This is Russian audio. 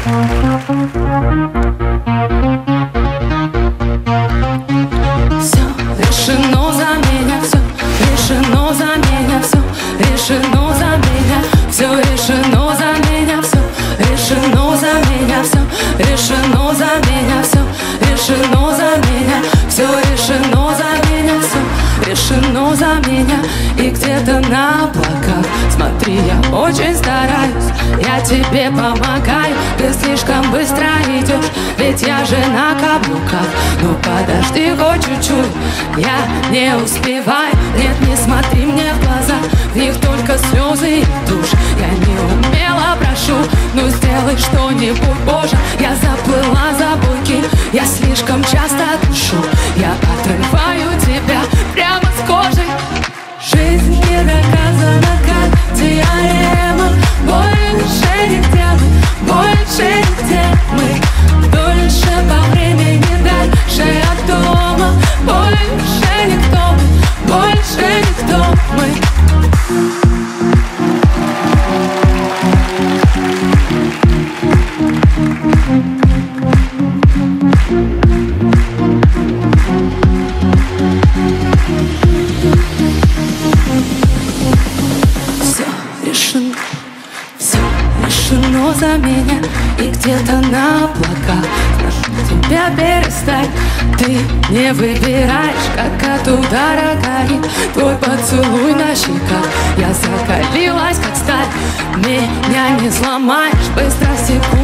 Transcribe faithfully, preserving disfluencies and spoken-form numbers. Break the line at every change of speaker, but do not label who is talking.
Все решено за меня, все решено за меня, все решено за меня, все решено за меня, все решено за меня, все решено за меня, все решено за меня, все решено за меня, все решено за меня. И где-то на облаках, смотри, я очень стараюсь, я тебе помогаю. Ты слишком быстро идешь, ведь я же на каблуках. Ну подожди хоть чуть-чуть, я не успеваю. Нет, не смотри мне в глаза, в них только слезы и тушь. Я не умела, прошу, ну сделай что-нибудь, Боже. Я заплыла за буйки, я слишком часто дышу. Я отрываю тебя прямо с кожи. Жизнь не доказана, как теорема. Больше нигде мы, больше нигде мы. Дольше по времени, дальше от дома. Больше никто мы, больше никто мы. Решено за меня, и где-то на облаках прошу тебя перестать. Ты не выбираешь, как от удара горит твой поцелуй на щеках. Я закалилась, как сталь, меня не сломаешь. Быстро секунд